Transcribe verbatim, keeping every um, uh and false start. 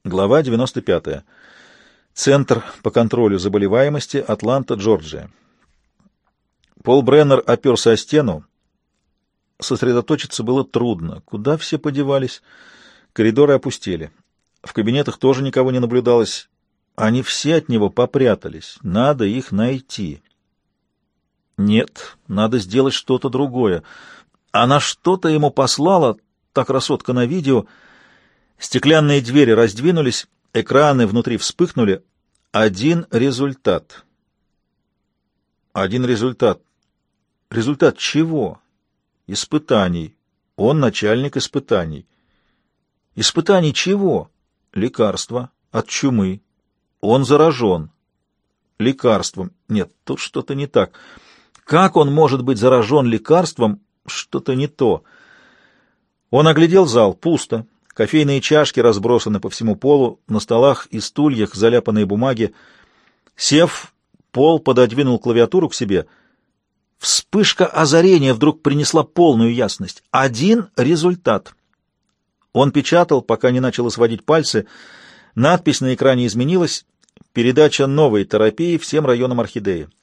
Глава девяносто пятая. Центр по контролю заболеваемости, Атланта, Джорджия. Пол Бреннер оперся о стену. Сосредоточиться было трудно. Куда все подевались? Коридоры опустели. В кабинетах тоже никого не наблюдалось. Они все от него попрятались. Надо их найти. Нет, надо сделать что-то другое. Она что-то ему послала, та красотка на видео. Стеклянные двери раздвинулись, экраны внутри вспыхнули. Один результат. Один результат. Результат чего? Испытаний. Он начальник испытаний. Испытаний чего? Лекарства. От чумы. Он заражен. Лекарством. Нет, тут что-то не так. Как он может быть заражен лекарством? Что-то не то. Он оглядел зал. Пусто. Кофейные чашки разбросаны по всему полу, на столах и стульях заляпанные бумаги. Сев, Пол пододвинул клавиатуру к себе. Вспышка озарения вдруг принесла полную ясность. Один результат. Он печатал, пока не начал сводить пальцы. Надпись на экране изменилась. Передача новой терапии всем районам Орхидеи.